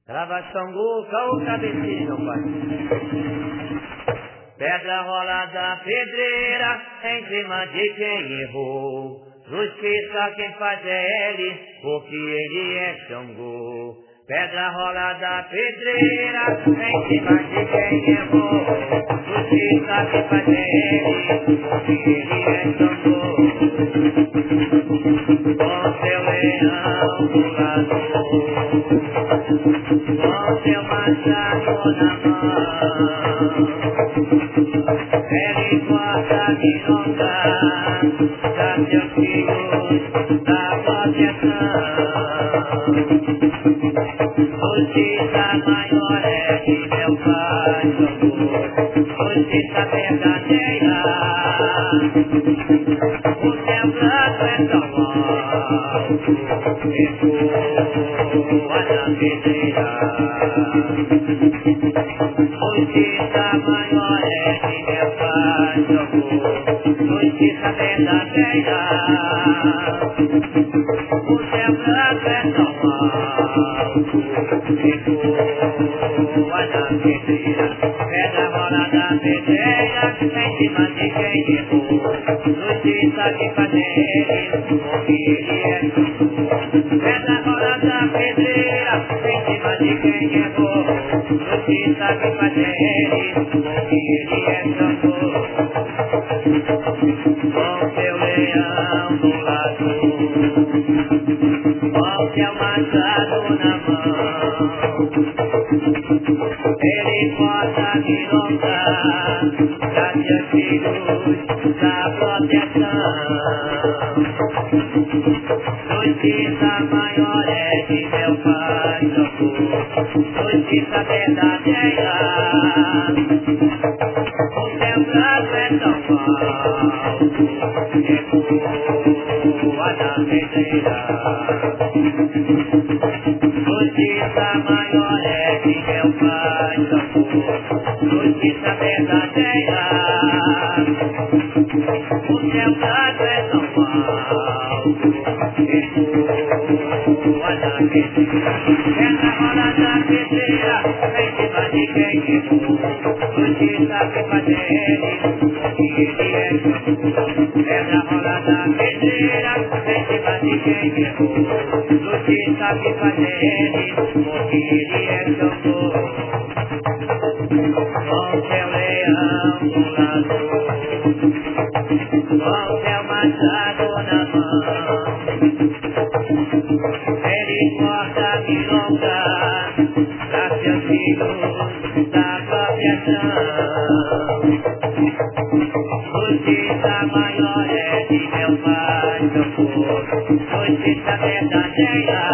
Trava Xangô, caô cabecinho, meu pai. Pedra rolada, pedreira, em cima de quem errou. Justiça quem faz é ele, porque ele é Xangô. Pedra rolada, pedreira, em cima de quem errou. Justiça quem faz é ele, porque ele é Xangô. Com seu leão do lado, com seu machado na mão, ele corta a minhoca, dá seus filhos da proteção. Justiça maior é de meu pai, justiça verdadeira. O céu branco é tão alto, ecoa na pedreira. Justiça maior é de meu pai, justiça verdadeira. O céu branco é tão alto, ecoa na pedreira. Pedra rolada, pedreira, em cima de quem errou. Justiça que faz ele, porque ele é justo. Pedra rolada, pedreira, em cima de quem errou. Justiça que faz ele, porque ele é justo. Com seu leão do lado, com seu machado na mão, ele corta a minhoca, dá seus filhos da proteção. Justiça maior é de meu pai, justiça verdadeira. O céu branco é tão alto, ecoa na pedreira. Justiça maior é de meu pai, justiça verdadeira. O céu branco é tão alto, ecoa na pedreira. Pedra rolada, pedreira, em cima de quem errou. Justiça que faz ele, porque ele é justo. Pedra rolada, pedreira, em cima de quem errou. Justiça que faz ele, porque ele é justo. Com seu leão do lado, com seu machado na mão, ele corta a minhoca, dá seus filhos da proteção. Justiça maior é de meu pai, justiça verdadeira.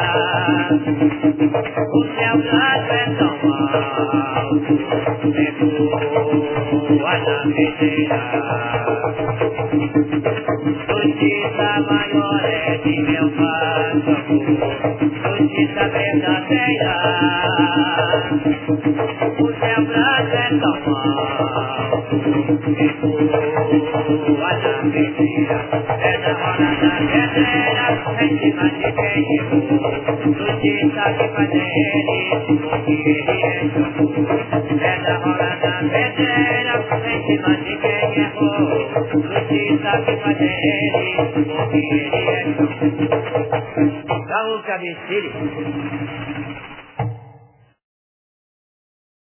O céu branco é tão alto, ecoa na pedreira. Justiça maior é de meu pai, justiça verdadeira. O céu branco é tão alto, ecoa na pedreira. Pedra rolada, pedreira, em cima de quem errou. Justiça que faz ele, porque ele é justo. Pedra rolada, pedreira, em cima de quem errou. Justiça que faz ele, porque ele é justo. Caô cabeceira.